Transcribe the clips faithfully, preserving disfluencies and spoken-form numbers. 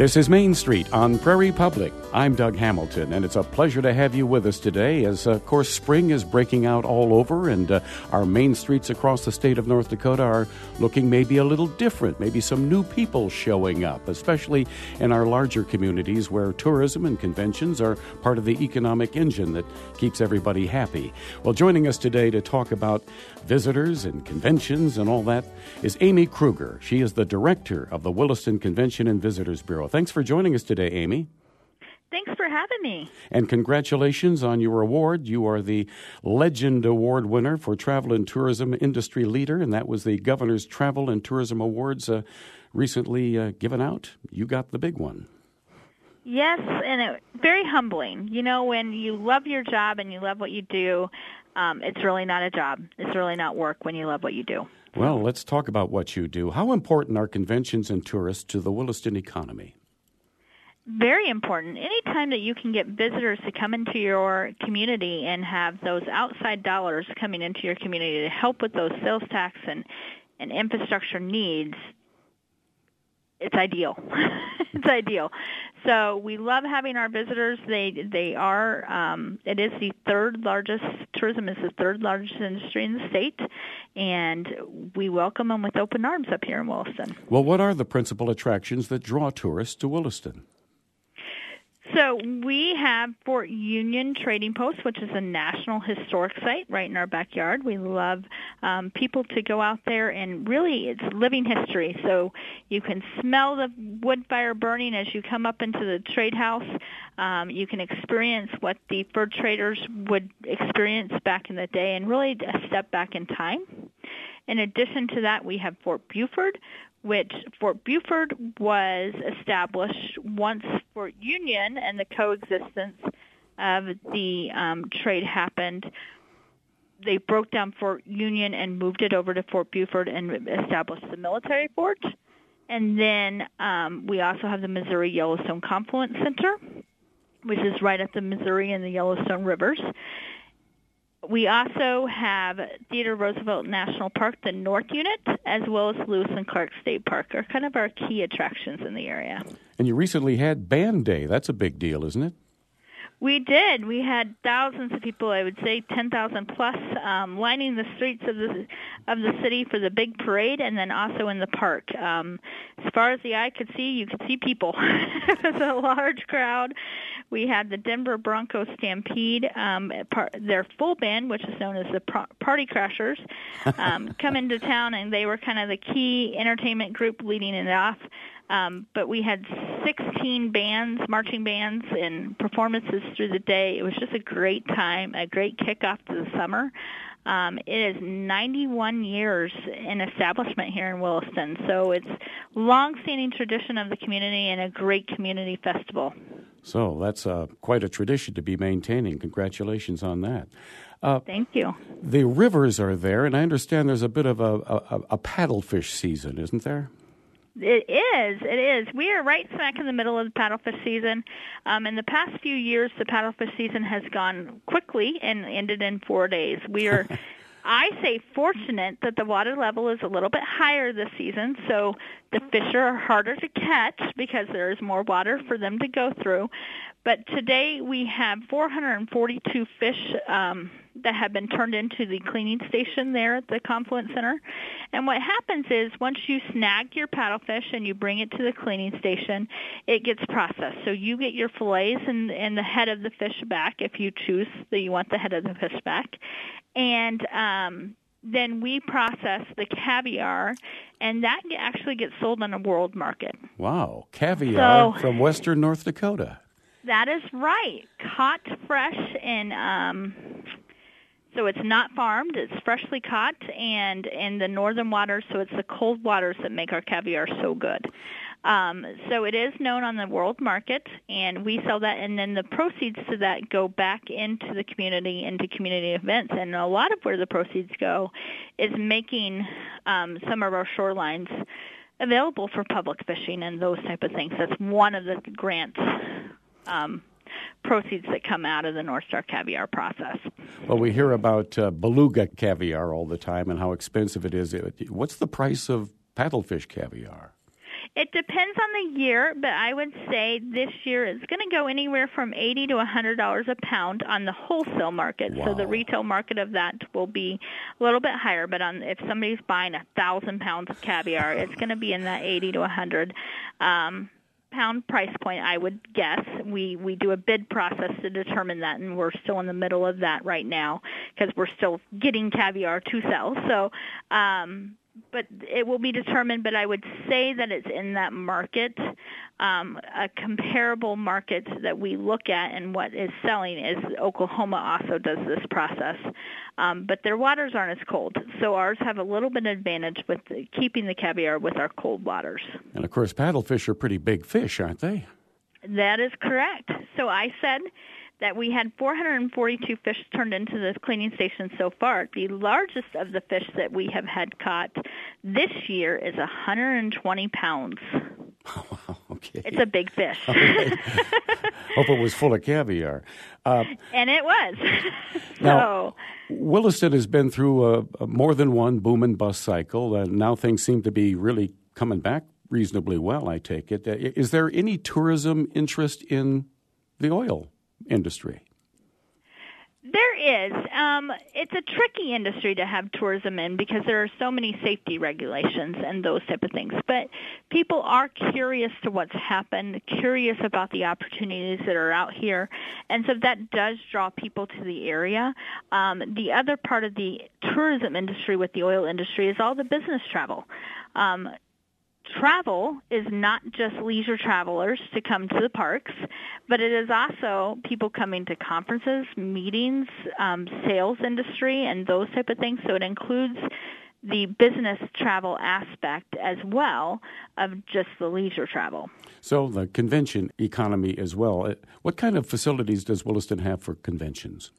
This is Main Street on Prairie Public. I'm Doug Hamilton, and it's a pleasure to have you with us today as, uh, of course, spring is breaking out all over, and uh, our main streets across the state of North Dakota are looking maybe a little different, maybe some new people showing up, especially in our larger communities where tourism and conventions are part of the economic engine that keeps everybody happy. Well, joining us today to talk about visitors and conventions and all that is Amy Kruger. She is the director of the Williston Convention and Visitors Bureau. Thanks for joining us today, Amy. Thanks for having me. And congratulations on your award. You are the Legend Award winner for Travel and Tourism Industry Leader, and that was the Governor's Travel and Tourism Awards uh, recently uh, given out. You got the big one. Yes, and it, very humbling. You know, when you love your job and you love what you do, um, it's really not a job. It's really not work when you love what you do. Well, let's talk about what you do. How important are conventions and tourists to the Williston economy? Very important. Anytime that you can get visitors to come into your community and have those outside dollars coming into your community to help with those sales tax and, and infrastructure needs, it's ideal. It's ideal. So we love having our visitors. They they are, um, it is the third largest, tourism is the third largest industry in the state, and we welcome them with open arms up here in Williston. Well, what are the principal attractions that draw tourists to Williston? So we have Fort Union Trading Post, which is a national historic site right in our backyard. We love um, people to go out there, and really it's living history. So you can smell the wood fire burning as you come up into the trade house. Um, you can experience what the fur traders would experience back in the day, and really a step back in time. In addition to that, we have Fort Buford, which Fort Buford was established once Fort Union and the coexistence of the um, trade happened. They broke down Fort Union and moved it over to Fort Buford and established the military fort. And then um, we also have the Missouri Yellowstone Confluence Center, which is right at the Missouri and the Yellowstone rivers. We also have Theodore Roosevelt National Park, the North Unit, as well as Lewis and Clark State Park are kind of our key attractions in the area. And you recently had Band Day. That's a big deal, isn't it? We did. We had thousands of people, I would say ten thousand plus, um, lining the streets of the of the city for the big parade, and then also in the park. Um, as far as the eye could see, you could see people. It was a large crowd. We had the Denver Broncos Stampede, um, part, their full band, which is known as the Pro- Party Crashers, um, come into town, and they were kind of the key entertainment group leading it off. Um, but we had sixteen bands, marching bands, and performances through the day. It was just a great time, a great kickoff to the summer. Um, it is ninety-one years in establishment here in Williston, so it's long-standing tradition of the community and a great community festival. So that's uh, quite a tradition to be maintaining. Congratulations on that. Uh, Thank you. The rivers are there, and I understand there's a bit of a, a, a paddlefish season, isn't there? It is. It is. We are right smack in the middle of the paddlefish season. Um, in the past few years, the paddlefish season has gone quickly and ended in four days. We are, I say, fortunate that the water level is a little bit higher this season, so the fish are harder to catch because there is more water for them to go through. But today we have four hundred forty-two fish um, that have been turned into the cleaning station there at the Confluence Center. And what happens is once you snag your paddlefish and you bring it to the cleaning station, it gets processed. So you get your fillets and, and the head of the fish back if you choose that you want the head of the fish back. And um, then we process the caviar, and that actually gets sold on a world market. Wow, caviar so, from western North Dakota. That is right. Caught fresh, and um, so it's not farmed. It's freshly caught, and in the northern waters, so it's the cold waters that make our caviar so good. Um, so it is known on the world market, and we sell that, and then the proceeds to that go back into the community, into community events. And a lot of where the proceeds go is making um, some of our shorelines available for public fishing and those type of things. That's one of the grants Um, proceeds that come out of the North Star caviar process. Well, we hear about uh, beluga caviar all the time and how expensive it is. What's the price of paddlefish caviar? It depends on the year, but I would say this year it's going to go anywhere from eighty to one hundred dollars a pound on the wholesale market. Wow. So the retail market of that will be a little bit higher, but on if somebody's buying a thousand pounds of caviar, it's going to be in that eighty to one hundred um, pound price point, I would guess. We we do a bid process to determine that, and we're still in the middle of that right now because we're still getting caviar to sell. So, um, but it will be determined. But I would say that it's in that market. Um, a comparable market that we look at and what is selling is Oklahoma also does this process. Um, but their waters aren't as cold, so ours have a little bit of advantage with the, keeping the caviar with our cold waters. And, of course, paddlefish are pretty big fish, aren't they? That is correct. So I said that we had four hundred forty-two fish turned into the cleaning station so far. The largest of the fish that we have had caught this year is one hundred twenty pounds. Oh, wow, okay. It's a big fish. Right. Hope it was full of caviar. Uh, and it was. Now, so, Williston has been through a, a more than one boom and bust cycle. Uh, now things seem to be really coming back reasonably well, I take it. Uh, is there any tourism interest in the oil industry? There is. Um, it's a tricky industry to have tourism in because there are so many safety regulations and those type of things. But people are curious to what's happened, curious about the opportunities that are out here, and so that does draw people to the area. Um, the other part of the tourism industry with the oil industry is all the business travel. Um, Travel is not just leisure travelers to come to the parks, but it is also people coming to conferences, meetings, um, sales industry, and those type of things. So it includes the business travel aspect as well of just the leisure travel. So the convention economy as well. What kind of facilities does Williston have for conventions?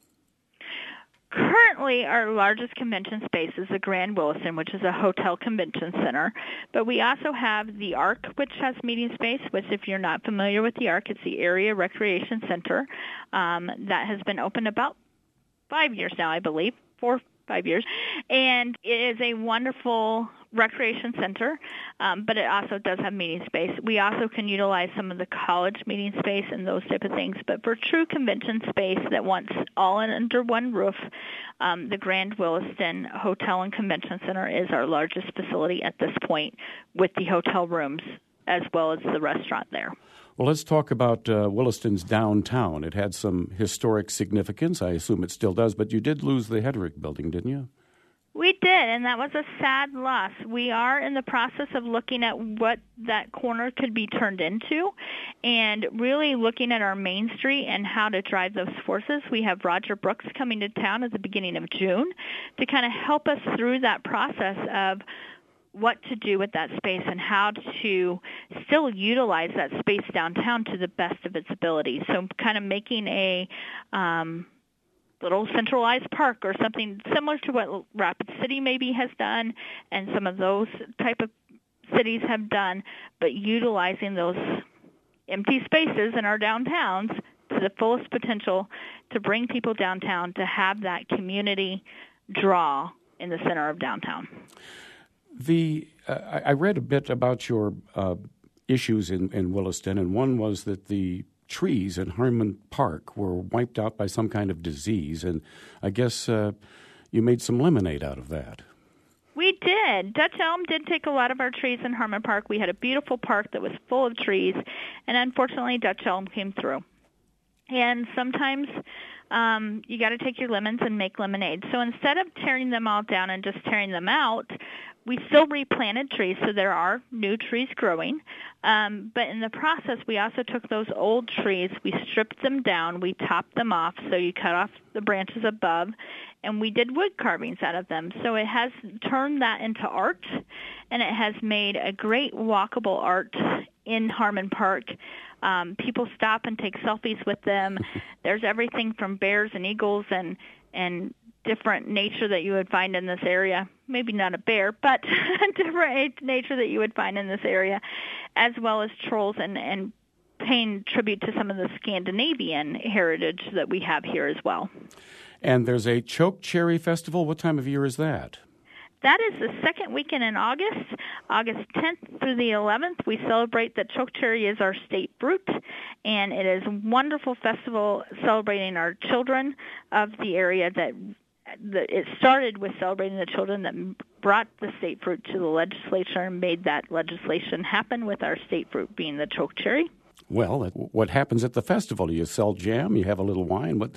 Currently, our largest convention space is the Grand Williston, which is a hotel convention center. But we also have the Arc, which has meeting space, which if you're not familiar with the Arc, it's the Area Recreation Center um, that has been open about five years now, I believe, four five years. And it is a wonderful recreation center, um, but it also does have meeting space. We also can utilize some of the college meeting space and those type of things. But for true convention space that wants all in under one roof, um, the Grand Williston Hotel and Convention Center is our largest facility at this point with the hotel rooms as well as the restaurant there. Well, let's talk about uh, Williston's downtown. It had some historic significance. I assume it still does, but you did lose the Hedrick building, didn't you? We did, and that was a sad loss. We are in the process of looking at what that corner could be turned into and really looking at our Main Street and how to drive those forces. We have Roger Brooks coming to town at the beginning of June to kind of help us through that process of what to do with that space and how to still utilize that space downtown to the best of its ability. So kind of making a um, little centralized park or something similar to what Rapid City maybe has done and some of those type of cities have done, but utilizing those empty spaces in our downtowns to the fullest potential to bring people downtown to have that community draw in the center of downtown. The uh, I read a bit about your uh, issues in, in Williston, and one was that the trees in Harmon Park were wiped out by some kind of disease, and I guess uh, you made some lemonade out of that. We did. Dutch elm did take a lot of our trees in Harmon Park. We had a beautiful park that was full of trees, and unfortunately Dutch elm came through. And sometimes um, you got to take your lemons and make lemonade. So instead of tearing them all down and just tearing them out, we still replanted trees, so there are new trees growing. Um, but in the process, we also took those old trees, we stripped them down, we topped them off, so you cut off the branches above, and we did wood carvings out of them. So it has turned that into art, and it has made a great walkable art in Harmon Park. Um, people stop and take selfies with them. There's everything from bears and eagles and and different nature that you would find in this area. Maybe not a bear, but different nature that you would find in this area, as well as trolls and, and paying tribute to some of the Scandinavian heritage that we have here as well. And there's a choke cherry festival. What time of year is that? that is the second weekend in August, August tenth through the eleventh. We celebrate that chokecherry is our state fruit, and it is a wonderful festival celebrating our children of the area. That, that it started with celebrating the children that brought the state fruit to the legislature and made that legislation happen with our state fruit being the chokecherry. Well, what happens at the festival? You sell jam, you have a little wine. What?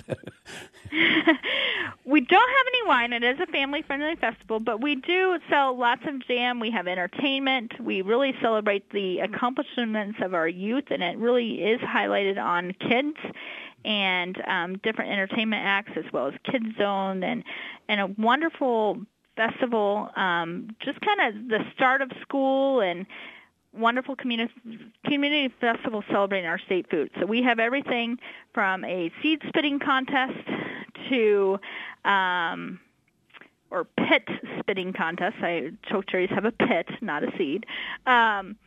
We don't have any wine. It is a family-friendly festival, but we do sell lots of jam. We have entertainment. We really celebrate the accomplishments of our youth, and it really is highlighted on kids and um, different entertainment acts, as well as Kids Zone, and, and a wonderful festival, um, just kind of the start of school, and wonderful community community festival celebrating our state food. So we have everything from a seed spitting contest to um, or pit spitting contest. I, chokecherries have a pit, not a seed. Um,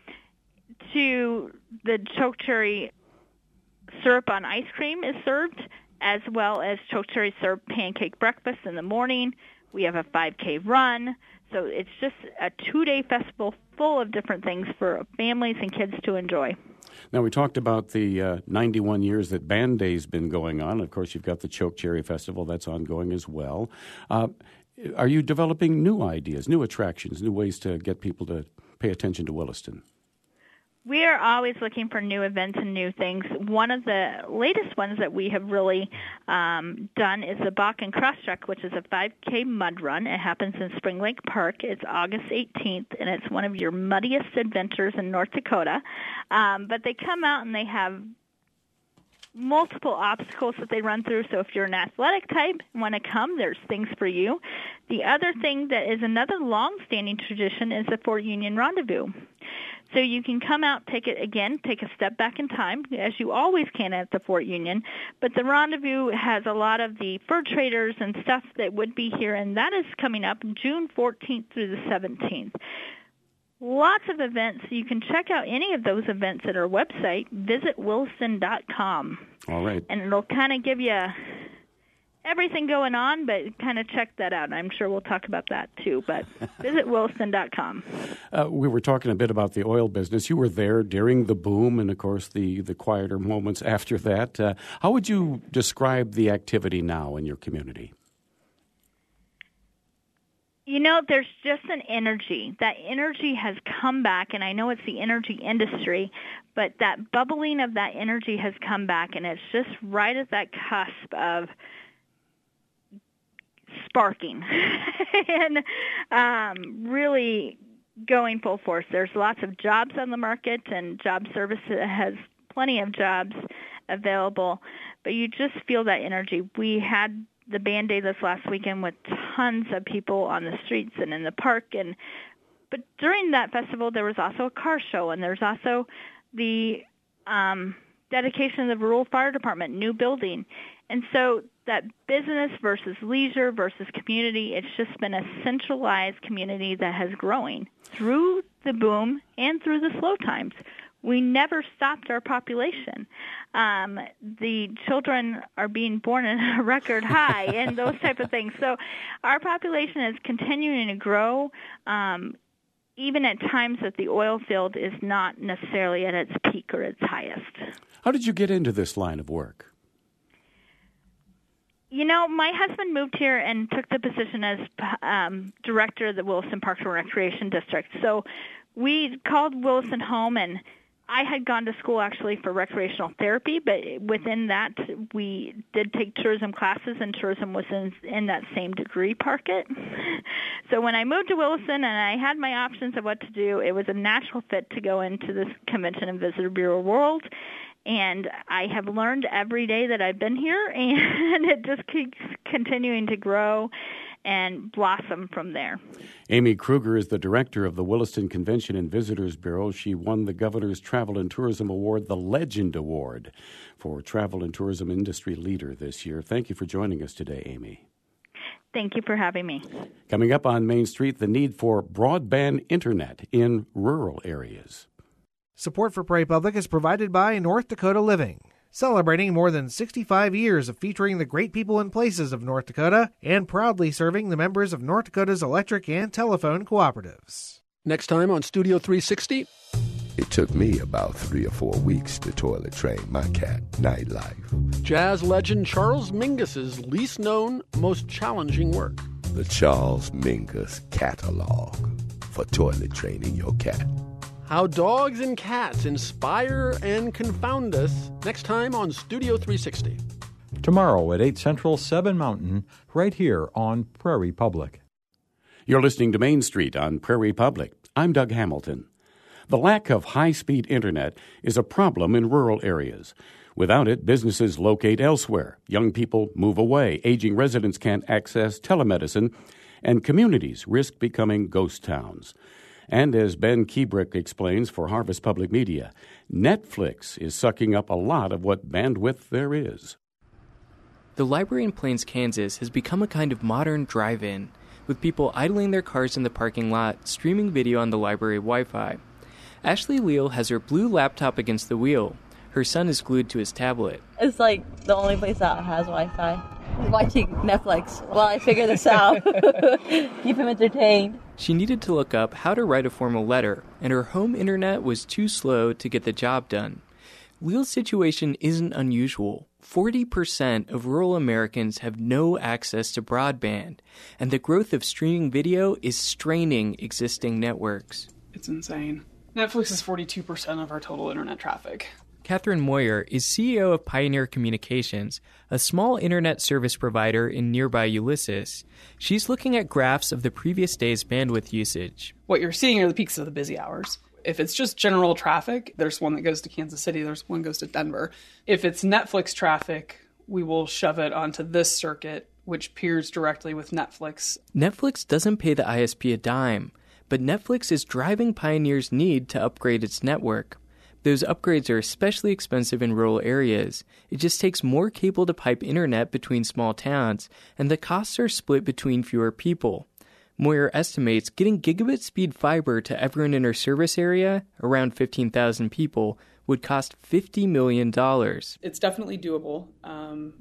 to the chokecherry syrup on ice cream is served, as well as chokecherry syrup pancake breakfast in the morning. We have a five K run. So it's just a two-day festival full of different things for families and kids to enjoy. Now, we talked about the uh, ninety-one years that Band Day's been going on. Of course, you've got the Chokecherry Festival that's ongoing as well. Uh, are you developing new ideas, new attractions, new ways to get people to pay attention to Williston? We are always looking for new events and new things. One of the latest ones that we have really um, done is the Bakken Crosstrek, which is a five K mud run. It happens in Spring Lake Park. It's August eighteenth, and it's one of your muddiest adventures in North Dakota. Um, but they come out and they have multiple obstacles that they run through. So if you're an athletic type and want to come, there's things for you. The other thing that is another long-standing tradition is the Fort Union Rendezvous. So you can come out, take it again, take a step back in time, as you always can at the Fort Union. But the Rendezvous has a lot of the fur traders and stuff that would be here, and that is coming up June fourteenth through the seventeenth. Lots of events. You can check out any of those events at our website, visit williston dot com. All right. And it'll kind of give you everything going on, but kind of check that out. I'm sure we'll talk about that too, but visit williston dot com. Uh, we were talking a bit about the oil business. You were there during the boom and, of course, the, the quieter moments after that. Uh, how would you describe the activity now in your community? You know, there's just an energy. That energy has come back, and I know it's the energy industry, but that bubbling of that energy has come back, and it's just right at that cusp of sparking and um, really going full force. There's lots of jobs on the market, and job service has plenty of jobs available, but you just feel that energy. We had the Band Day this last weekend with tons of people on the streets and in the park, and but during that festival there was also a car show, and there's also the um, dedication of the rural fire department, new building. And so that business versus leisure versus community, it's just been a centralized community that has growing through the boom and through the slow times. We never stopped our population. Um, the children are being born at a record high and those type of things. So our population is continuing to grow, um, even at times that the oil field is not necessarily at its peak or its highest. How did you get into this line of work? You know, my husband moved here and took the position as um, director of the Williston Parks and Recreation District. So we called Williston home, and I had gone to school actually for recreational therapy, but within that we did take tourism classes, and tourism was in, in that same degree pocket. So when I moved to Williston and I had my options of what to do, it was a natural fit to go into this Convention and Visitor Bureau world. And I have learned every day that I've been here, and it just keeps continuing to grow and blossom from there. Amy Kruger is the director of the Williston Convention and Visitors Bureau. She won the Governor's Travel and Tourism Award, the Legend Award, for Travel and Tourism Industry Leader this year. Thank you for joining us today, Amy. Thank you for having me. Coming up on Main Street, the need for broadband internet in rural areas. Support for Prairie Public is provided by North Dakota Living. celebrating more than sixty-five years of featuring the great people and places of North Dakota and proudly serving the members of North Dakota's electric and telephone cooperatives. Next time on Studio three sixty. It took me about three or four weeks to toilet train my cat, Nightlife. Jazz legend Charles Mingus's least known, most challenging work. The Charles Mingus Catalog for toilet training your cat. How dogs and cats inspire and confound us. Next time on Studio three sixty. Tomorrow at eight Central, seven Mountain, right here on Prairie Public. You're listening to Main Street on Prairie Public. I'm Doug Hamilton. The lack of high-speed internet is a problem in rural areas. Without it, businesses locate elsewhere. Young people move away. Aging residents can't access telemedicine. And communities risk becoming ghost towns. And as Ben Kiebrick explains for Harvest Public Media, Netflix is sucking up a lot of what bandwidth there is. The library in Plains, Kansas has become a kind of modern drive-in, with people idling their cars in the parking lot, streaming video on the library Wi-Fi. Ashley Leal has her blue laptop against the wheel. Her son is glued to his tablet. It's like the only place that has Wi-Fi. Watching Netflix while I figure this out. Keep him entertained. She needed to look up how to write a formal letter, and her home internet was too slow to get the job done. Leal's situation isn't unusual. forty percent of rural Americans have no access to broadband, and the growth of streaming video is straining existing networks. It's insane. Netflix is forty-two percent of our total internet traffic. Catherine Moyer is C E O of Pioneer Communications, a small internet service provider in nearby Ulysses. She's looking at graphs of the previous day's bandwidth usage. What you're seeing are the peaks of the busy hours. If it's just general traffic, there's one that goes to Kansas City, there's one goes to Denver. If it's Netflix traffic, we will shove it onto this circuit, which peers directly with Netflix. Netflix doesn't pay the I S P a dime, but Netflix is driving Pioneer's need to upgrade its network. Those upgrades are especially expensive in rural areas. It just takes more cable to pipe internet between small towns, and the costs are split between fewer people. Moyer estimates getting gigabit-speed fiber to everyone in her service area, around fifteen thousand people, would cost fifty million dollars. It's definitely doable. Um,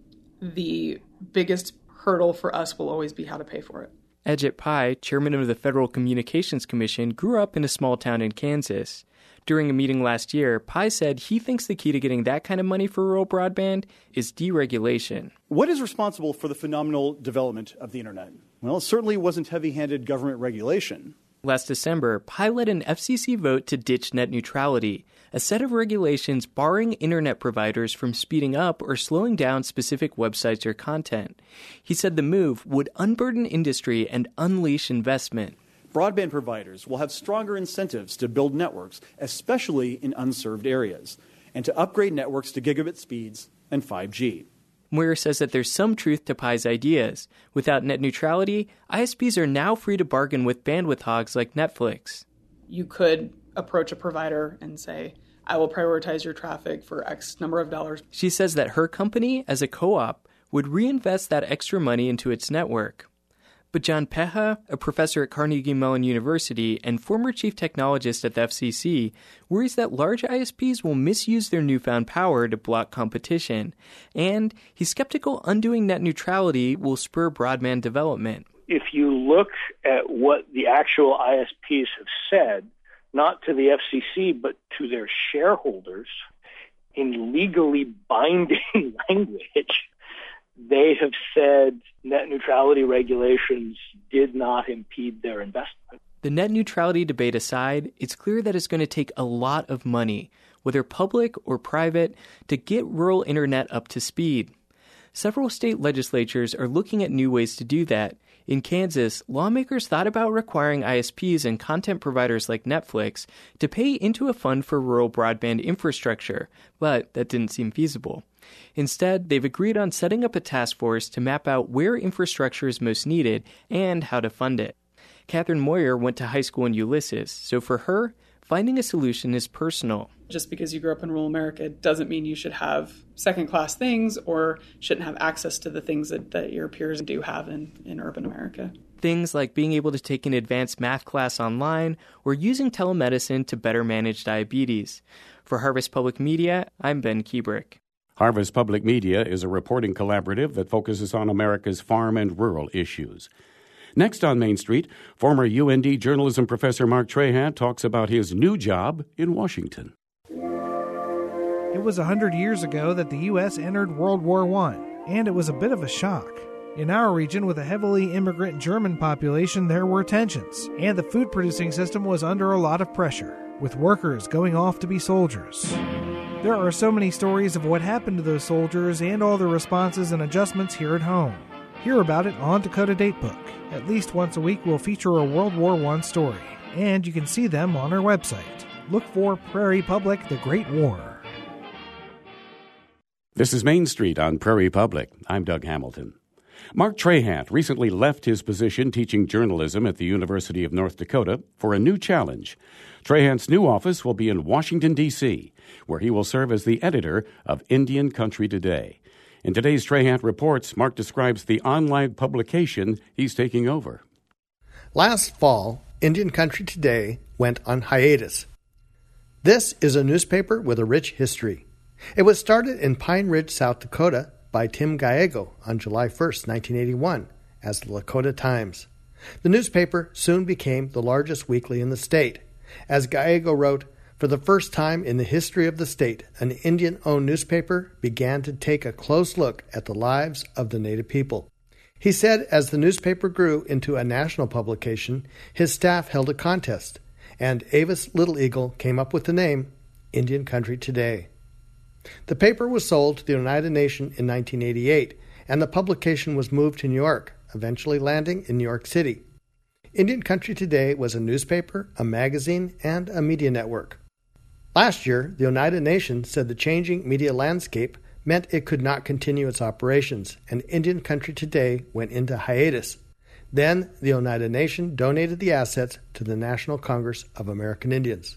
the biggest hurdle for us will always be how to pay for it. Ajit Pai, chairman of the Federal Communications Commission, grew up in a small town in Kansas. During a meeting last year, Pai said he thinks the key to getting that kind of money for rural broadband is deregulation. What is responsible for the phenomenal development of the internet? Well, it certainly wasn't heavy-handed government regulation. Last December, Pai led an F C C vote to ditch net neutrality, a set of regulations barring internet providers from speeding up or slowing down specific websites or content. He said the move would unburden industry and unleash investment. Broadband providers will have stronger incentives to build networks, especially in unserved areas, and to upgrade networks to gigabit speeds and five G. Moyer says that there's some truth to Pai's ideas. Without net neutrality, I S Ps are now free to bargain with bandwidth hogs like Netflix. You could approach a provider and say, I will prioritize your traffic for X number of dollars. She says that her company, as a co-op, would reinvest that extra money into its network. But John Peha, a professor at Carnegie Mellon University and former chief technologist at the F C C, worries that large I S Ps will misuse their newfound power to block competition. And he's skeptical undoing net neutrality will spur broadband development. If you look at what the actual I S Ps have said, not to the F C C, but to their shareholders, in legally binding language, they have said net neutrality regulations did not impede their investment. The net neutrality debate aside, it's clear that it's going to take a lot of money, whether public or private, to get rural internet up to speed. Several state legislatures are looking at new ways to do that. In Kansas, lawmakers thought about requiring I S Ps and content providers like Netflix to pay into a fund for rural broadband infrastructure, but that didn't seem feasible. Instead, they've agreed on setting up a task force to map out where infrastructure is most needed and how to fund it. Catherine Moyer went to high school in Ulysses, so for her, finding a solution is personal. Just because you grew up in rural America doesn't mean you should have second-class things or shouldn't have access to the things that, that your peers do have in, in urban America. Things like being able to take an advanced math class online or using telemedicine to better manage diabetes. For Harvest Public Media, I'm Ben Kiebrick. Harvest Public Media is a reporting collaborative that focuses on America's farm and rural issues. Next on Main Street, former U N D journalism professor Mark Trahant talks about his new job in Washington. It was a hundred years ago that the U S entered World War One, and it was a bit of a shock. In our region, with a heavily immigrant German population, there were tensions, and the food-producing system was under a lot of pressure, with workers going off to be soldiers. There are so many stories of what happened to those soldiers and all the responses and adjustments here at home. Hear about it on Dakota Datebook. At least once a week we'll feature a World War One story, and you can see them on our website. Look for Prairie Public, The Great War. This is Main Street on Prairie Public. I'm Doug Hamilton. Mark Trahant recently left his position teaching journalism at the University of North Dakota for a new challenge. Trahant's new office will be in Washington, D C, where he will serve as the editor of Indian Country Today. In today's Trahant Reports, Mark describes the online publication he's taking over. Last fall, Indian Country Today went on hiatus. This is a newspaper with a rich history. It was started in Pine Ridge, South Dakota, by Tim Gallego on July first, nineteen eighty-one, as the Lakota Times. The newspaper soon became the largest weekly in the state. As Gallego wrote, for the first time in the history of the state, an Indian-owned newspaper began to take a close look at the lives of the Native people. He said as the newspaper grew into a national publication, his staff held a contest, and Avis Little Eagle came up with the name Indian Country Today. The paper was sold to the Oneida Nation in nineteen eighty-eight, and the publication was moved to New York, eventually landing in New York City. Indian Country Today was a newspaper, a magazine, and a media network. Last year, the Oneida Nation said the changing media landscape meant it could not continue its operations, and Indian Country Today went into hiatus. Then, the Oneida Nation donated the assets to the National Congress of American Indians.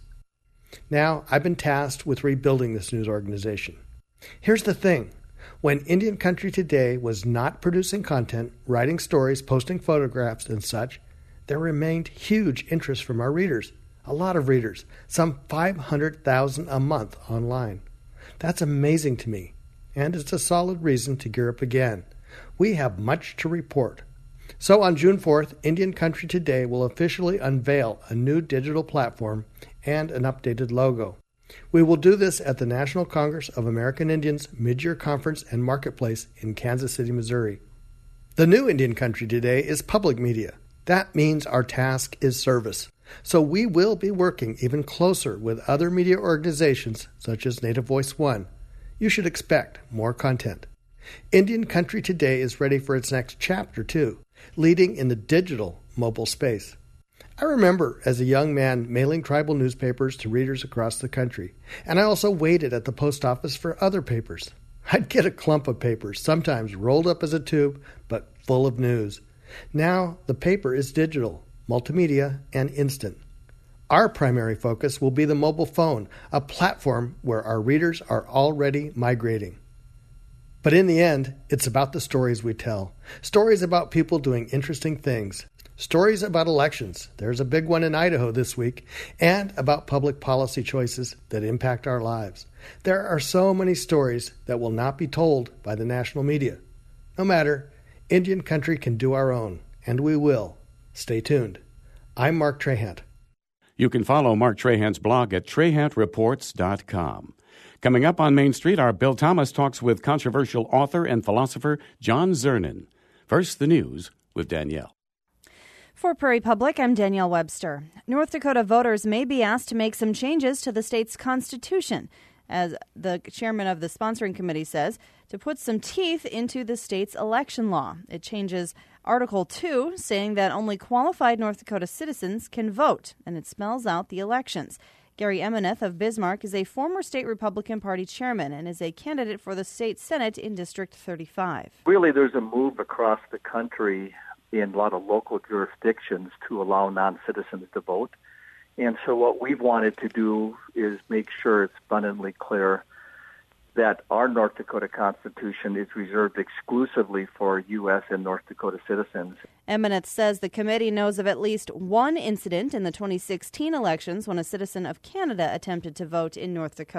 Now, I've been tasked with rebuilding this news organization. Here's the thing. When Indian Country Today was not producing content, writing stories, posting photographs, and such, there remained huge interest from our readers. A lot of readers, some five hundred thousand a month online. That's amazing to me, and it's a solid reason to gear up again. We have much to report. So on June fourth, Indian Country Today will officially unveil a new digital platform and an updated logo. We will do this at the National Congress of American Indians Mid-Year Conference and Marketplace in Kansas City, Missouri. The new Indian Country Today is public media. That means our task is service. So we will be working even closer with other media organizations such as Native Voice One. You should expect more content. Indian Country Today is ready for its next chapter, too, leading in the digital mobile space. I remember as a young man mailing tribal newspapers to readers across the country, and I also waited at the post office for other papers. I'd get a clump of papers, sometimes rolled up as a tube, but full of news. Now the paper is digital, multimedia, and instant. Our primary focus will be the mobile phone, a platform where our readers are already migrating. But in the end, it's about the stories we tell. Stories about people doing interesting things. Stories about elections. There's a big one in Idaho this week. And about public policy choices that impact our lives. There are so many stories that will not be told by the national media. No matter, Indian Country can do our own, and we will. Stay tuned. I'm Mark Trahant. You can follow Mark Trahant's blog at trahant reports dot com. Coming up on Main Street, our Bill Thomas talks with controversial author and philosopher John Zernin. First, the news with Danielle. For Prairie Public, I'm Danielle Webster. North Dakota voters may be asked to make some changes to the state's constitution, as the chairman of the sponsoring committee says, to put some teeth into the state's election law. It changes Article two, saying that only qualified North Dakota citizens can vote, and it spells out the elections. Gary Emeneth of Bismarck is a former state Republican Party chairman and is a candidate for the state Senate in District thirty-five. Really, there's a move across the country in a lot of local jurisdictions to allow non-citizens to vote. And so what we've wanted to do is make sure it's abundantly clear that our North Dakota Constitution is reserved exclusively for U S and North Dakota citizens. Emeneth says the committee knows of at least one incident in the twenty sixteen elections when a citizen of Canada attempted to vote in North Dakota.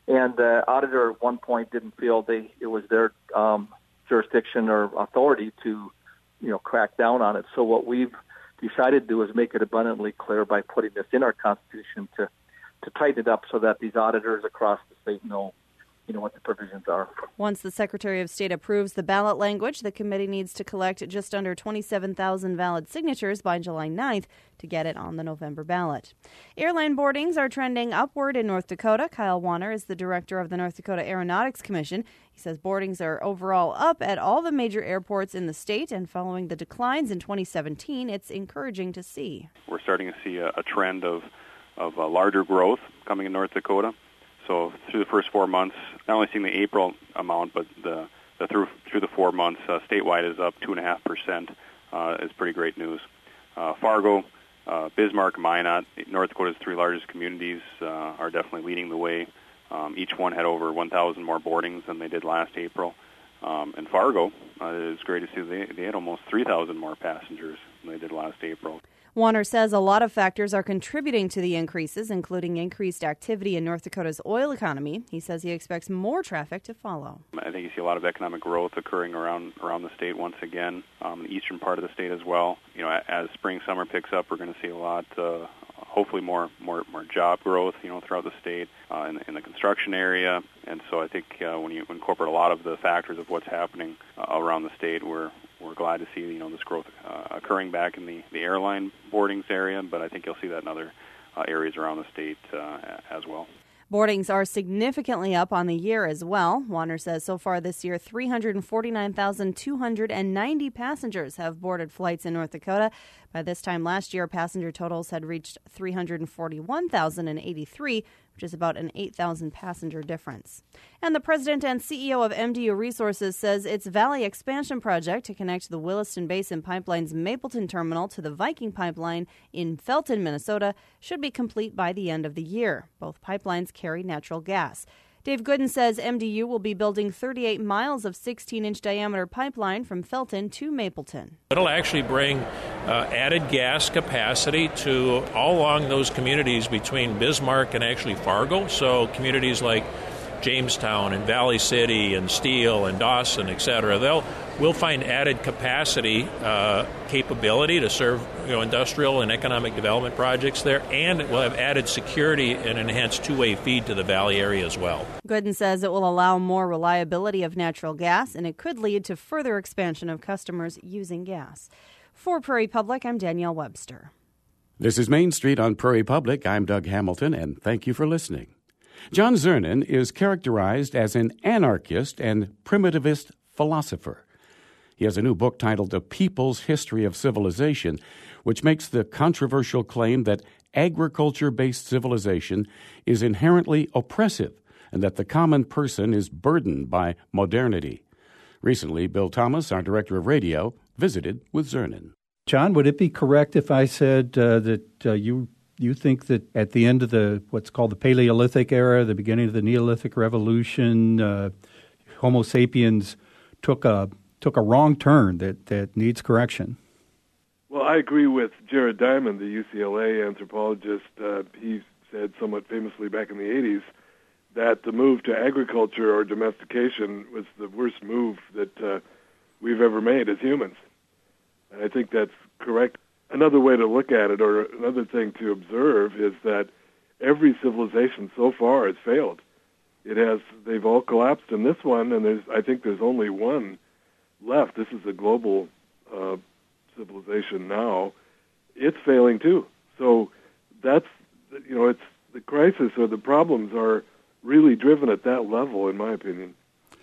And the auditor at one point didn't feel they it was their um, jurisdiction or authority to, you know, crack down on it. So what we've decided to do is make it abundantly clear by putting this in our Constitution to, to tighten it up so that these auditors across the state know, you know, what the provisions are. Once the Secretary of State approves the ballot language, the committee needs to collect just under twenty-seven thousand valid signatures by July ninth to get it on the November ballot. Airline boardings are trending upward in North Dakota. Kyle Warner is the director of the North Dakota Aeronautics Commission. He says boardings are overall up at all the major airports in the state, and following the declines in twenty seventeen, it's encouraging to see. We're starting to see a, a trend of, of uh, larger growth coming in North Dakota. So through the first four months, not only seeing the April amount, but the, the through through the four months, uh, statewide is up two and a half percent. Uh, is pretty great news. Uh, Fargo, uh, Bismarck, Minot, North Dakota's three largest communities, uh, are definitely leading the way. Um, each one had over one thousand more boardings than they did last April. Um, and Fargo, uh, it's great to see they they had almost three thousand more passengers than they did last April. Warner says a lot of factors are contributing to the increases, including increased activity in North Dakota's oil economy. He says he expects more traffic to follow. I think you see a lot of economic growth occurring around around the state once again, um, the eastern part of the state as well. You know, as spring, summer picks up, we're going to see a lot, uh, hopefully more, more more job growth, you know, throughout the state uh, in, in the construction area. And so I think uh, when you incorporate a lot of the factors of what's happening uh, around the state, we're We're glad to see, you know, this growth uh, occurring back in the, the airline boardings area, but I think you'll see that in other uh, areas around the state uh, as well. Boardings are significantly up on the year as well. Warner says so far this year, three hundred forty-nine thousand two hundred ninety passengers have boarded flights in North Dakota. By this time last year, passenger totals had reached three hundred forty-one thousand eighty-three, which is about an eight thousand passenger difference. And the president and C E O of M D U Resources says its Valley Expansion project to connect the Williston Basin Pipeline's Mapleton terminal to the Viking Pipeline in Felton, Minnesota, should be complete by the end of the year. Both pipelines carry natural gas. Dave Gooden says M D U will be building thirty-eight miles of sixteen-inch diameter pipeline from Felton to Mapleton. It'll actually bring uh, added gas capacity to all along those communities between Bismarck and actually Fargo. So communities like Jamestown and Valley City and Steele and Dawson, et cetera, they'll we'll find added capacity uh, capability to serve, you know, industrial and economic development projects there, and we'll have added security and enhanced two-way feed to the valley area as well. Gooden says it will allow more reliability of natural gas, and it could lead to further expansion of customers using gas. For Prairie Public, I'm Danielle Webster. This is Main Street on Prairie Public. I'm Doug Hamilton, and thank you for listening. John Zernin is characterized as an anarchist and primitivist philosopher. He has a new book titled The People's History of Civilization, which makes the controversial claim that agriculture-based civilization is inherently oppressive and that the common person is burdened by modernity. Recently, Bill Thomas, our director of radio, visited with Zernin. John, would it be correct if I said uh, that uh, you you think that at the end of the what's called the Paleolithic era, the beginning of the Neolithic Revolution, uh, Homo sapiens took a took a wrong turn that, that needs correction? Well, I agree with Jared Diamond, the U C L A anthropologist. Uh, he said somewhat famously back in the eighties that the move to agriculture or domestication was the worst move that uh, we've ever made as humans. And I think that's correct. Another way to look at it, or another thing to observe, is that every civilization so far has failed. It has; they've all collapsed in this one, and there's, I think there's only one left. This is a global uh, civilization now. It's failing too. So that's, you know, it's the crisis or the problems are really driven at that level, in my opinion.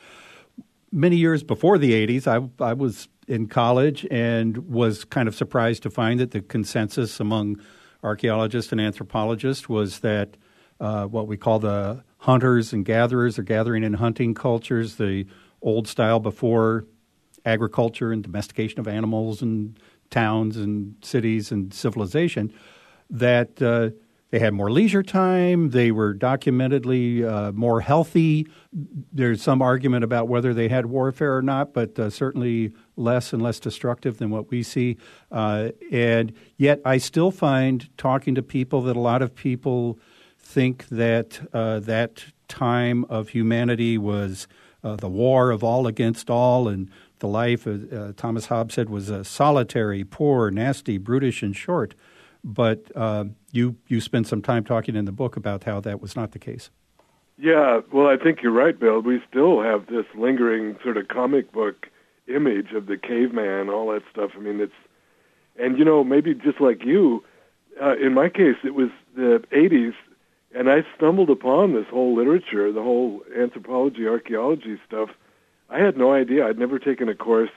Many years before the eighties, I, I was in college and was kind of surprised to find that the consensus among archaeologists and anthropologists was that uh, what we call the hunters and gatherers, or gathering and hunting cultures, the old style before agriculture and domestication of animals and towns and cities and civilization, that uh, they had more leisure time, they were documentedly uh, more healthy. There's some argument about whether they had warfare or not, but uh, certainly less and less destructive than what we see. Uh, and yet I still find, talking to people, that a lot of people think that uh, that time of humanity was uh, the war of all against all, and the life, uh, Thomas Hobbes said, was uh, solitary, poor, nasty, brutish, and short. But uh, you you spend some time talking in the book about how that was not the case. Yeah, well, I think you're right, Bill. We still have this lingering sort of comic book image of the caveman, all that stuff. I mean, it's, and you know, maybe just like you, uh, in my case, it was the eighties, and I stumbled upon this whole literature, the whole anthropology, archaeology stuff. I had no idea. I'd never taken a course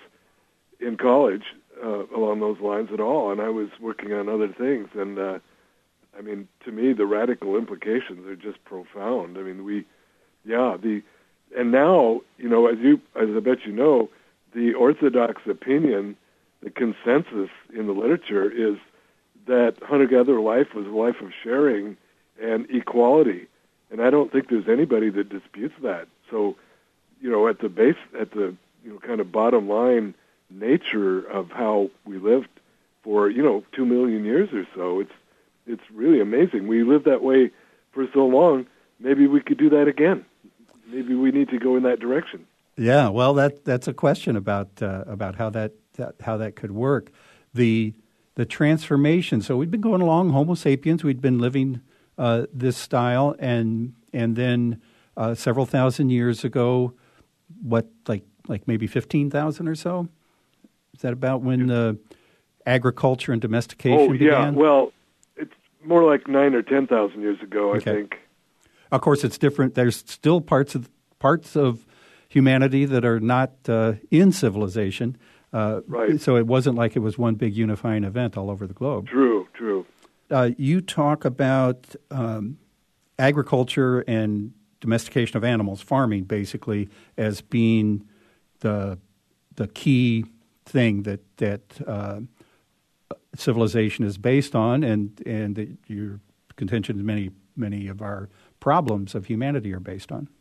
in college uh, along those lines at all, and I was working on other things. And uh, I mean, to me, the radical implications are just profound. I mean, we, yeah, the, and now, you know, as you, as I bet you know, the orthodox opinion, the consensus in the literature is that hunter-gatherer life was a life of sharing and equality, and I don't think there's anybody that disputes that. So, you know, at the base, at the you know kind of bottom line nature of how we lived for you know two million years or so, it's it's really amazing. We lived that way for so long. Maybe we could do that again. Maybe we need to go in that direction. Yeah, well, that that's a question about uh, about how that, that how that could work. The the transformation. So we'd been going along, Homo sapiens. We'd been living uh, this style, and and then uh, several thousand years ago, what like like maybe fifteen thousand or so. Is that about when the agriculture and domestication oh, began? yeah. Well, it's more like nine or ten thousand years ago, Okay. I think. Of course, it's different. There's still parts of parts of humanity that are not uh, in civilization. Uh, right. So it wasn't like it was one big unifying event all over the globe. True, true. Uh, you talk about um, agriculture and domestication of animals, farming basically, as being the the key thing that that uh, civilization is based on, and and that your contention is many many of our problems of humanity are based on.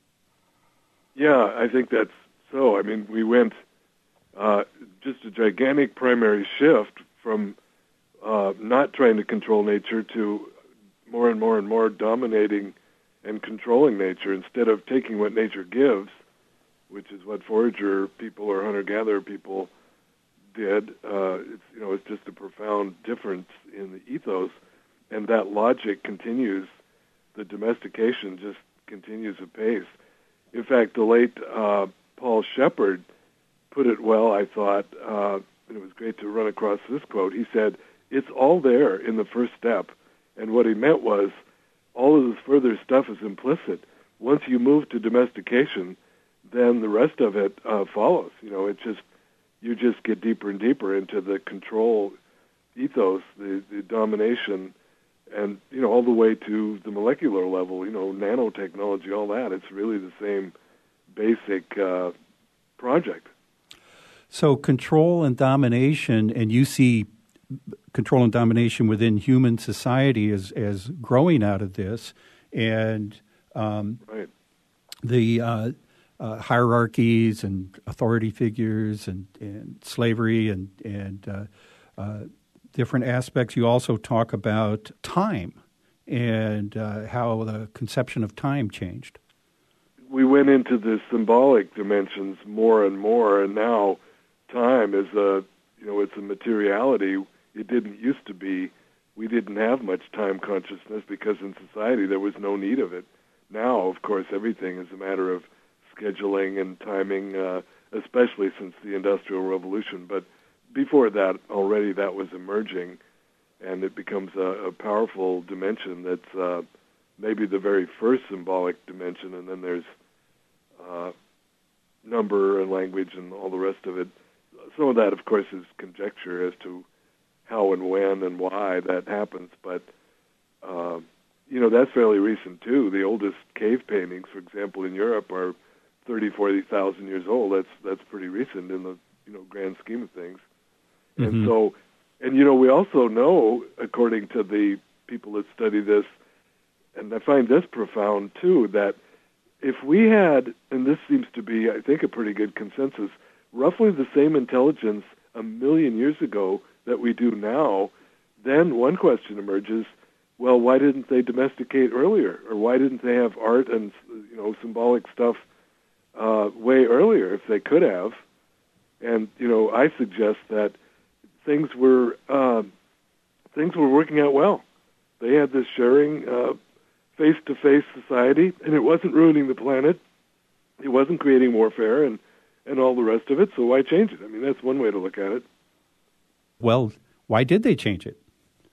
Yeah, I think that's so. I mean, we went uh, just a gigantic primary shift from uh, not trying to control nature to more and more and more dominating and controlling nature instead of taking what nature gives, which is what forager people or hunter-gatherer people did. Uh, it's, you know, it's just a profound difference in the ethos, and that logic continues. The domestication just continues apace. In fact, the late uh, Paul Shepard put it well, I thought, uh, and it was great to run across this quote. He said, "It's all there in the first step." And what he meant was, all of this further stuff is implicit. Once you move to domestication, then the rest of it uh, follows. You know, it just, you just get deeper and deeper into the control ethos, the, the domination, and, you know, all the way to the molecular level, you know, nanotechnology, all that. It's really the same basic uh, project. So control and domination, and you see control and domination within human society as, as growing out of this, and um, right. the uh, uh, hierarchies and authority figures and, and slavery and, and uh, uh, different aspects. You also talk about time and uh, how the conception of time changed. We went into the symbolic dimensions more and more, and now time is a, you know, it's a materiality. It didn't used to be. We didn't have much time consciousness because in society there was no need of it. Now, of course, everything is a matter of scheduling and timing, uh, especially since the Industrial Revolution. But before that, already that was emerging, and it becomes a, a powerful dimension that's uh, maybe the very first symbolic dimension, and then there's uh, number and language and all the rest of it. Some of that, of course, is conjecture as to how and when and why that happens, but, uh, you know, that's fairly recent, too. The oldest cave paintings, for example, in Europe are thirty, forty thousand years old. That's that's pretty recent in the, you know, grand scheme of things. Mm-hmm. And so, and, you know, we also know, according to the people that study this, and I find this profound, too, that if we had, and this seems to be, I think, a pretty good consensus, roughly the same intelligence a million years ago that we do now, then one question emerges, well, why didn't they domesticate earlier? Or why didn't they have art and, you know, symbolic stuff uh, way earlier if they could have? And, you know, I suggest that things were uh, things were working out well. They had this sharing uh, face-to-face society, and it wasn't ruining the planet. It wasn't creating warfare and, and all the rest of it, so why change it? I mean, that's one way to look at it. Well, why did they change it?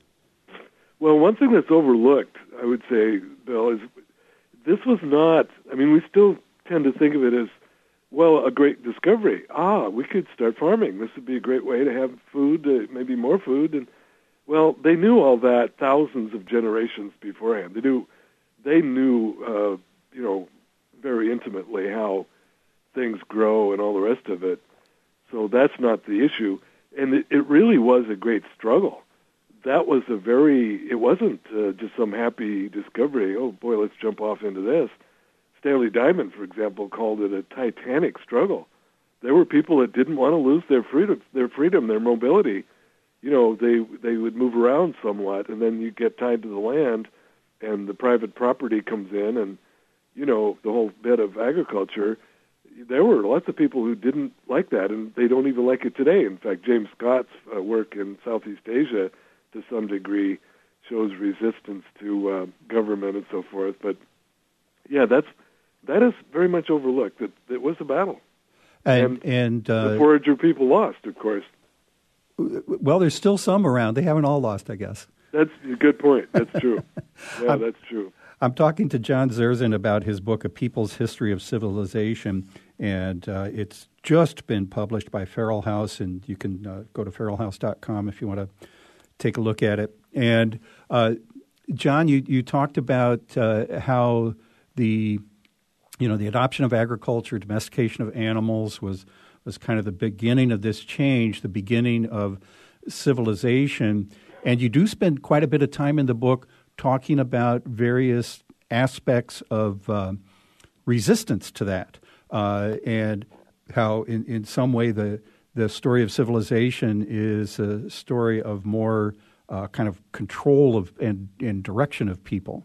Well, one thing that's overlooked, I would say, Bill, is this was not, I mean, we still tend to think of it as, well, a great discovery. Ah, we could start farming. This would be a great way to have food, uh, maybe more food. And, well, they knew all that thousands of generations beforehand. They knew, they knew uh, you know, very intimately how things grow and all the rest of it. So that's not the issue. And it, it really was a great struggle. That was a very, it wasn't uh, just some happy discovery, oh boy, let's jump off into this. Stanley Diamond, for example, called it a titanic struggle. There were people that didn't want to lose their freedom, their freedom, their mobility. You know, they they would move around somewhat, and then you get tied to the land, and the private property comes in, and, you know, the whole bit of agriculture. There were lots of people who didn't like that, and they don't even like it today. In fact, James Scott's uh, work in Southeast Asia, to some degree, shows resistance to uh, government and so forth. But, yeah, that's that is very much overlooked. It, it was a battle. And, and, and uh, the forager people lost, of course. Well, there's still some around. They haven't all lost, I guess. That's a good point. That's true. Yeah, I'm, that's true. I'm talking to John Zerzan about his book, A People's History of Civilization, and uh, it's just been published by Feral House, and you can uh, go to feral house dot com if you want to take a look at it. And, uh, John, you, you talked about uh, how the, you know, the adoption of agriculture, domestication of animals was was kind of the beginning of this change, the beginning of civilization. And you do spend quite a bit of time in the book talking about various aspects of uh, resistance to that, uh, and how in, in some way the, the story of civilization is a story of more uh, kind of control of and, and direction of people.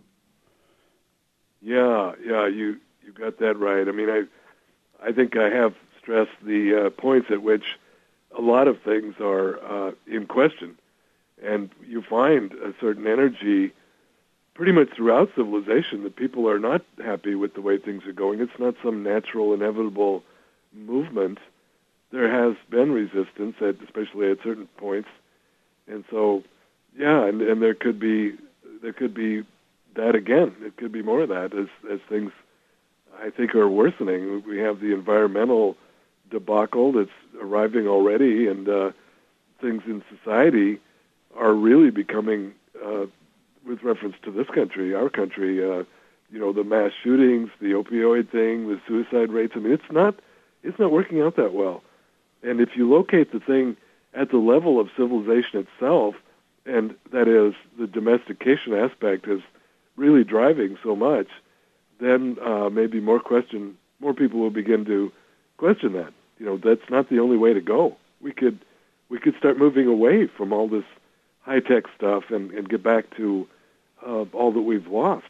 Yeah, yeah, you, you got that right. I mean, I I think I have stressed the uh, points at which a lot of things are uh, in question. And you find a certain energy pretty much throughout civilization that people are not happy with the way things are going. It's not some natural, inevitable movement. There has been resistance, at, especially at certain points. And so, yeah, and, and there could be there could be that again. It could be more of that as, as things, I think, are worsening. We have the environmental debacle that's arriving already, and uh, things in society are really becoming, uh, with reference to this country, our country, uh, you know, the mass shootings, the opioid thing, the suicide rates. I mean, it's not, it's not working out that well. And if you locate the thing at the level of civilization itself, and that is the domestication aspect is really driving so much, then uh, maybe more question, more people will begin to question that. You know, that's not the only way to go. We could, we could start moving away from all this high-tech stuff and, and get back to uh, all that we've lost.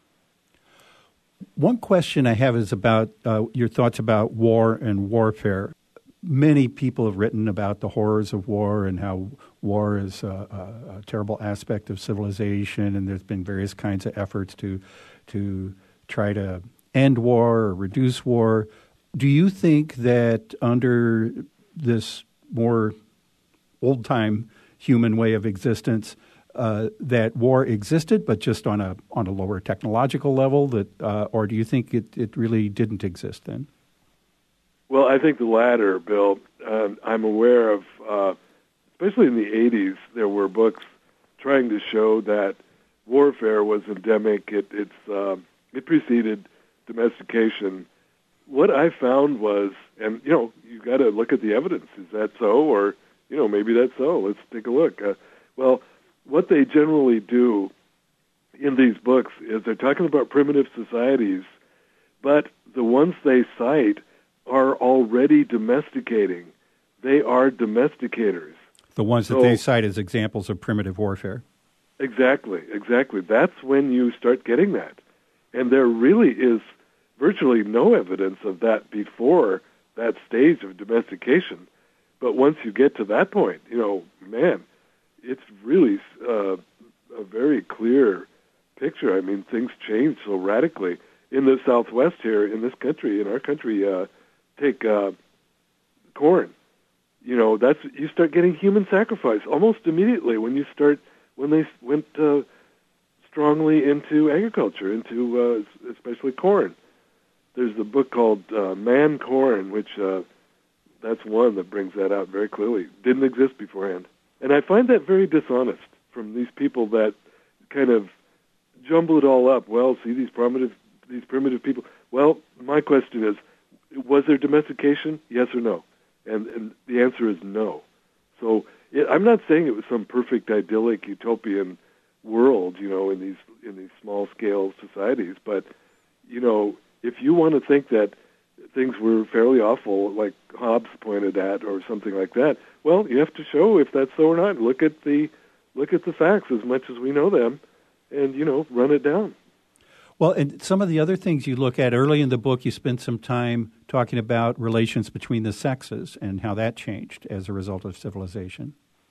One question I have is about uh, your thoughts about war and warfare. Many people have written about the horrors of war and how war is a, a, a terrible aspect of civilization, and there's been various kinds of efforts to to try to end war or reduce war. Do you think that under this more old-time human way of existence, uh, that war existed, but just on a on a lower technological level? That, uh, or do you think it, it really didn't exist then? Well, I think the latter, Bill. Uh, I'm aware of, uh, especially in the eighties, there were books trying to show that warfare was endemic. It, it's uh, it preceded domestication. What I found was, and you know, you got to look at the evidence. Is that so, or you know, maybe that's so. Let's take a look. Uh, well, what they generally do in these books is they're talking about primitive societies, but the ones they cite are already domesticating. They are domesticators. The ones that so, they cite as examples of primitive warfare. Exactly, exactly. That's when you start getting that. And there really is virtually no evidence of that before that stage of domestication. But once you get to that point, you know, man, it's really uh, a very clear picture. I mean, things change so radically. In the Southwest here, in this country, in our country, uh, take uh, corn. You know, that's you start getting human sacrifice almost immediately when you start when they went uh, strongly into agriculture, into uh, especially corn. There's a book called uh, Man Corn, which uh, that's one that brings that out very clearly. Didn't exist beforehand. And I find that very dishonest from these people that kind of jumble it all up. Well, see, these primitive, these primitive people. Well, my question is, was there domestication? Yes or no? And, and the answer is no. So it, I'm not saying it was some perfect, idyllic, utopian world, you know, in these in these small-scale societies. But, you know, if you want to think that things were fairly awful, like Hobbes pointed at, or something like that, well, you have to show if that's so or not. Look at the look at the facts as much as we know them, and, you know, run it down. Well, and some of the other things you look at early in the book, you spent some time talking about relations between the sexes and how that changed as a result of civilization.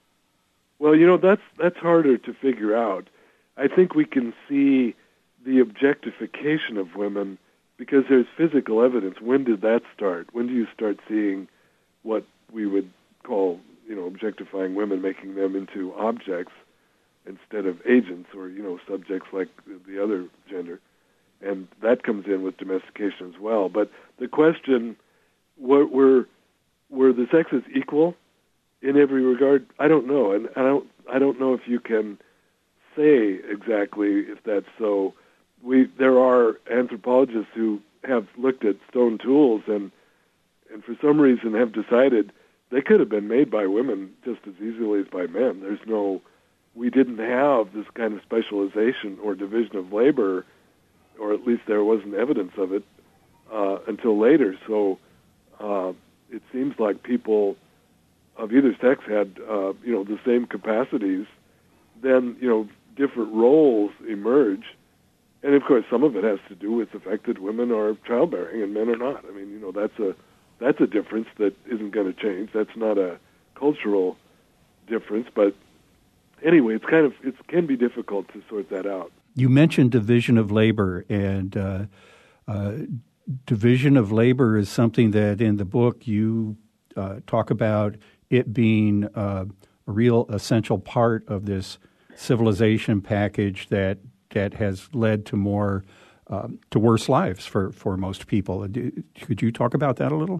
Well, you know, that's that's harder to figure out. I think we can see the objectification of women because there's physical evidence. When did that start? When do you start seeing what we would call, you know, objectifying women, making them into objects instead of agents or, you know, subjects like the other gender? And that comes in with domestication as well. But the question, were, were, were the sexes equal in every regard? I don't know. And I don't, I don't know if you can say exactly if that's so. We there are anthropologists who have looked at stone tools and and for some reason have decided they could have been made by women just as easily as by men. There's no, we didn't have this kind of specialization or division of labor, or at least there wasn't evidence of it uh, until later. So uh, it seems like people of either sex had uh, you know the same capacities. Then you know different roles emerge. And, of course, some of it has to do with the fact that women are childbearing and men are not. I mean, you know, that's a that's a difference that isn't going to change. That's not a cultural difference. But anyway, it's kind of it can be difficult to sort that out. You mentioned division of labor, and uh, uh, division of labor is something that in the book you uh, talk about it being uh, a real essential part of this civilization package that that has led to more, um, to worse lives for, for most people. Could you talk about that a little?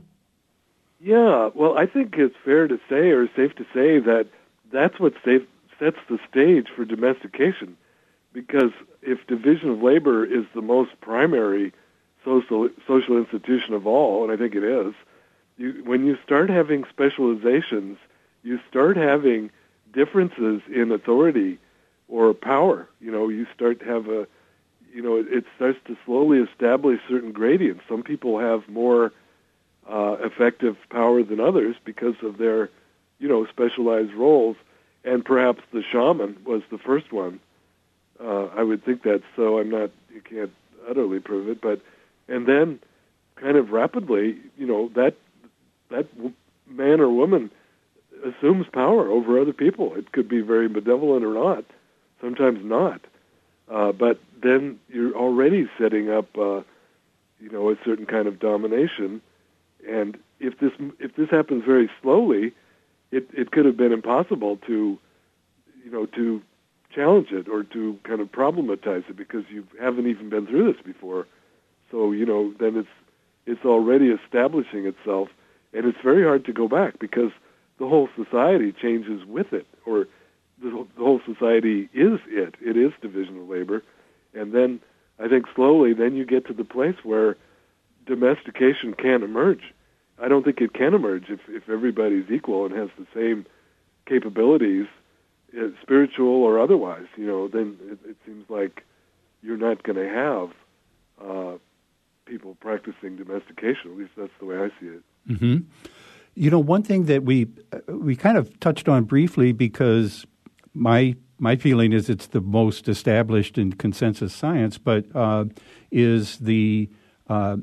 Yeah, well, I think it's fair to say, or safe to say, that that's what safe, sets the stage for domestication. Because if division of labor is the most primary social social institution of all, and I think it is, you, when you start having specializations, you start having differences in authority or power. You know, you start to have a, you know, it, it starts to slowly establish certain gradients. Some people have more uh, effective power than others because of their, you know, specialized roles. And perhaps the shaman was the first one. Uh, I would think that's so. I'm not, you can't utterly prove it, but, and then kind of rapidly, you know, that, that man or woman assumes power over other people. It could be very benevolent or not. Sometimes not, uh, but then you're already setting up, uh, you know, a certain kind of domination. And if this if this happens very slowly, it it could have been impossible to, you know, to challenge it or to kind of problematize it because you haven't even been through this before. So you know, then it's it's already establishing itself, and it's very hard to go back because the whole society changes with it, or the whole society is it. It is division of labor. And then I think slowly then you get to the place where domestication can emerge. I don't think it can emerge if, if everybody's equal and has the same capabilities, uh, spiritual or otherwise. You know, then it, it seems like you're not going to have uh, people practicing domestication. At least that's the way I see it. Mm-hmm. You know, one thing that we uh, we kind of touched on briefly because my my feeling is it's the most established in consensus science, but uh, is the uh,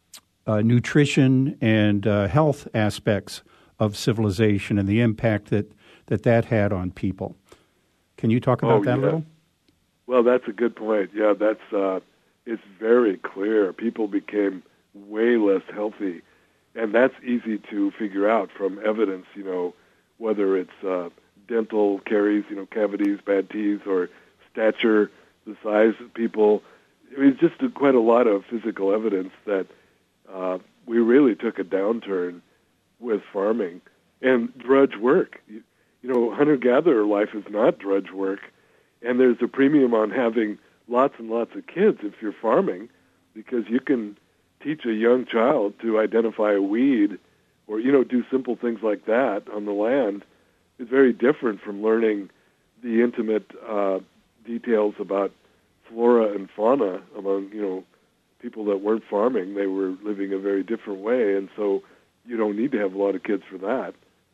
uh, nutrition and uh, health aspects of civilization and the impact that, that that had on people. Can you talk about oh, that yeah. a little? Well, that's a good point. Yeah, that's uh, it's very clear. People became way less healthy, and that's easy to figure out from evidence, you know, whether it's uh, dental caries, you know, cavities, bad teeth, or stature, the size of people. I mean, it's just a, quite a lot of physical evidence that uh, we really took a downturn with farming and drudge work. You, you know, hunter-gatherer life is not drudge work, and there's a premium on having lots and lots of kids if you're farming, because you can teach a young child to identify a weed or, you know, do simple things like that on the land. It's very different from learning the intimate uh, details about flora and fauna among, you know, people that weren't farming. They were living a very different way, and so you don't need to have a lot of kids for that.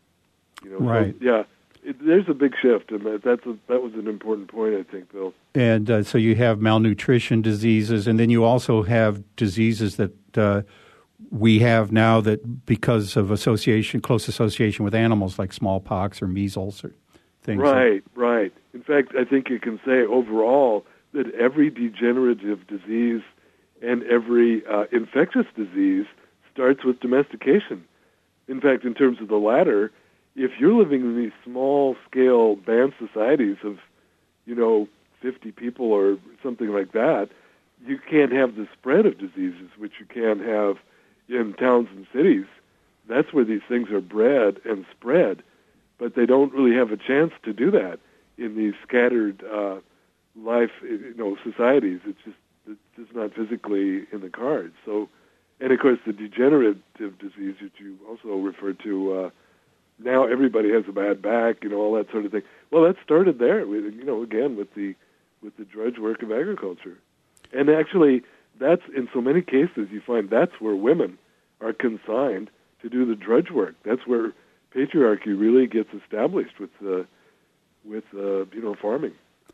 You know, right. So, yeah, it, there's a big shift, and that, that's a, that was an important point, I think, Bill. And uh, so you have malnutrition diseases, and then you also have diseases that uh, we have now that because of association, close association with animals like smallpox or measles or things. Right, like. right. In fact, I think you can say overall that every degenerative disease and every uh, infectious disease starts with domestication. In fact, in terms of the latter, if you're living in these small-scale band societies of, you know, fifty people or something like that, you can't have the spread of diseases, which you can have in towns and cities. That's where these things are bred and spread, but they don't really have a chance to do that in these scattered uh, life, you know, societies. It's just it's just not physically in the cards. So, and of course, the degenerative disease that you also referred to. Uh, now everybody has a bad back, you know, all that sort of thing. Well, that started there, with, you know, again with the with the drudge work of agriculture, and actually, that's in so many cases you find that's where women are consigned to do the drudge work. That's where patriarchy really gets established with uh, with uh, you know farming.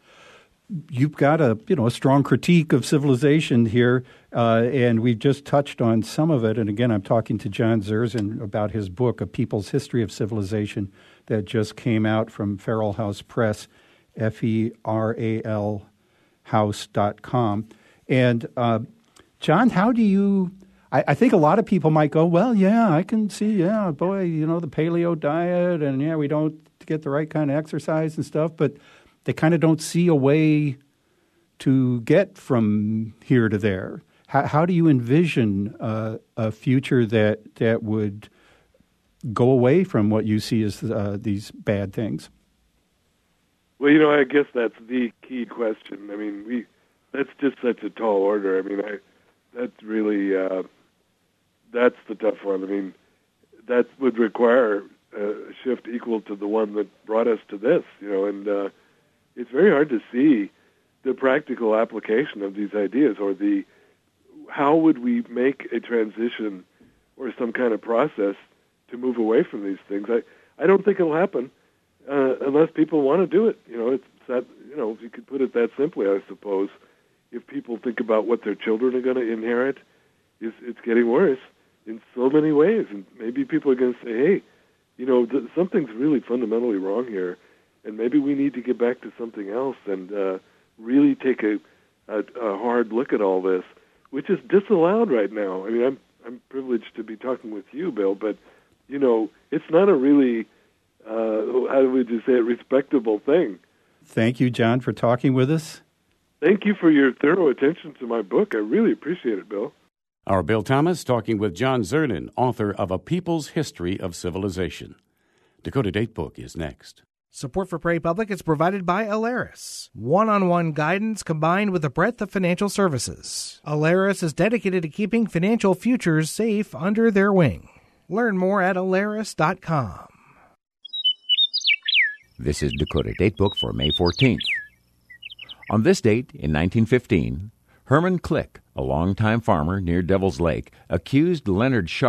You've got a you know a strong critique of civilization here, uh, and we've just touched on some of it. And again, I'm talking to John Zerzan about his book, A People's History of Civilization, that just came out from Feral House Press, F E R A L house dot com. And uh, John, how do you? I, I think a lot of people might go, well, yeah, I can see, yeah, boy, you know, the paleo diet, and yeah, we don't get the right kind of exercise and stuff, but they kind of don't see a way to get from here to there. How, how do you envision uh, a future that that would go away from what you see as uh, these bad things? Well, you know, I guess that's the key question. I mean, we that's just such a tall order. I mean, I that's really uh, that's the tough one. I mean, that would require a shift equal to the one that brought us to this. You know, and uh, it's very hard to see the practical application of these ideas, or the how would we make a transition or some kind of process to move away from these things. I, I don't think it'll happen uh, unless people want to do it. You know, it's that, you know, if you could put it that simply, I suppose. If people think about what their children are going to inherit, it's, it's getting worse in so many ways. And maybe people are going to say, hey, you know, th- something's really fundamentally wrong here, and maybe we need to get back to something else and uh, really take a, a, a hard look at all this, which is disallowed right now. I mean, I'm I'm privileged to be talking with you, Bill, but, you know, it's not a really, uh, how would you say it, respectable thing. Thank you, John, for talking with us. Thank you for your thorough attention to my book. I really appreciate it, Bill. Our Bill Thomas talking with John Zerzan, author of A People's History of Civilization. Dakota Datebook is next. Support for Prairie Public is provided by Alaris. One-on-one guidance combined with a breadth of financial services. Alaris is dedicated to keeping financial futures safe under their wing. Learn more at alaris dot com. This is Dakota Datebook for May fourteenth. On this date, in nineteen fifteen, Herman Click, a longtime farmer near Devil's Lake, accused Leonard Scharf,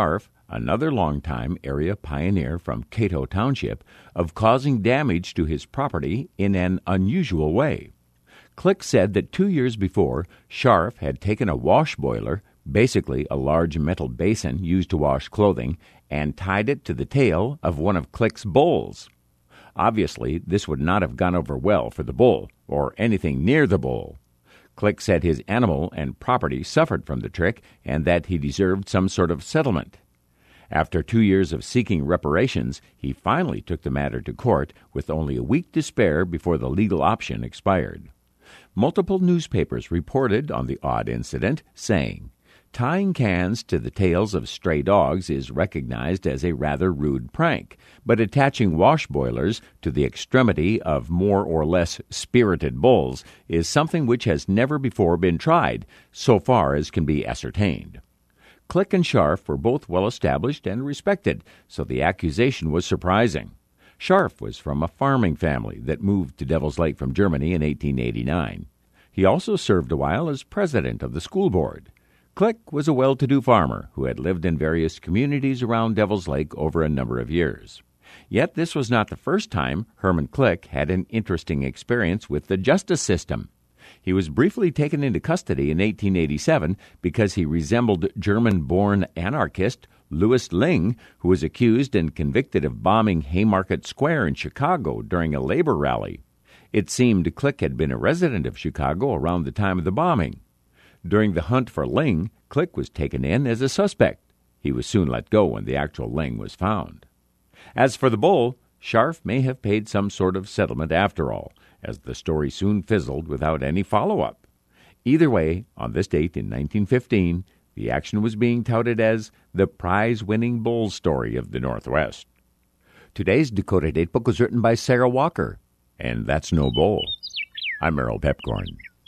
another longtime area pioneer from Cato Township, of causing damage to his property in an unusual way. Click said that two years before, Scharf had taken a wash boiler, basically a large metal basin used to wash clothing, and tied it to the tail of one of Click's bulls. Obviously, this would not have gone over well for the bull, or anything near the bull. Click said his animal and property suffered from the trick and that he deserved some sort of settlement. After two years of seeking reparations, he finally took the matter to court with only a week to spare before the legal option expired. Multiple newspapers reported on the odd incident, saying, "Tying cans to the tails of stray dogs is recognized as a rather rude prank, but attaching wash boilers to the extremity of more or less spirited bulls is something which has never before been tried, so far as can be ascertained." Click and Scharf were both well established and respected, so the accusation was surprising. Scharf was from a farming family that moved to Devil's Lake from Germany in eighteen eighty-nine. He also served a while as president of the school board. Click was a well-to-do farmer who had lived in various communities around Devil's Lake over a number of years. Yet this was not the first time Herman Click had an interesting experience with the justice system. He was briefly taken into custody in eighteen eighty-seven because he resembled German-born anarchist Louis Ling, who was accused and convicted of bombing Haymarket Square in Chicago during a labor rally. It seemed Click had been a resident of Chicago around the time of the bombing. During the hunt for Ling, Click was taken in as a suspect. He was soon let go when the actual Ling was found. As for the bull, Scharf may have paid some sort of settlement after all, as the story soon fizzled without any follow-up. Either way, on this date in nineteen fifteen, the action was being touted as the prize-winning bull story of the Northwest. Today's Dakota Datebook was written by Sarah Walker, and that's no bull. I'm Merrill Pepcorn.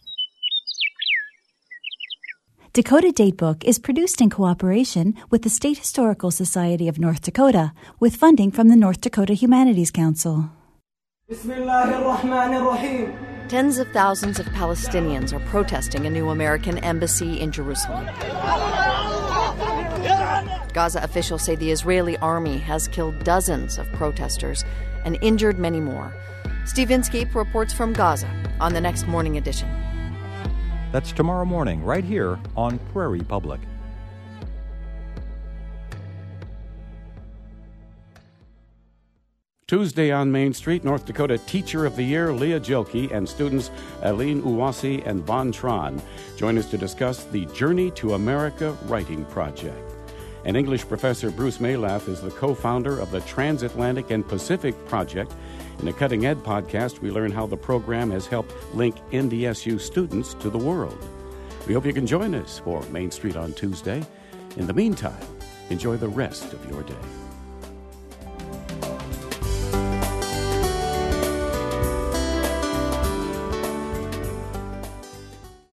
Dakota Datebook is produced in cooperation with the State Historical Society of North Dakota, with funding from the North Dakota Humanities Council. Tens of thousands of Palestinians are protesting a new American embassy in Jerusalem. Gaza officials say the Israeli army has killed dozens of protesters and injured many more. Steve Inskeep reports from Gaza on the next morning edition. That's tomorrow morning, right here on Prairie Public. Tuesday on Main Street, North Dakota Teacher of the Year Leah Jilke and students Aline Uwasi and Von Tron join us to discuss the Journey to America Writing Project. And English professor Bruce Maylath is the co-founder of the Transatlantic and Pacific Project. In the Cutting Ed podcast, we learn how the program has helped link N D S U students to the world. We hope you can join us for Main Street on Tuesday. In the meantime, enjoy the rest of your day.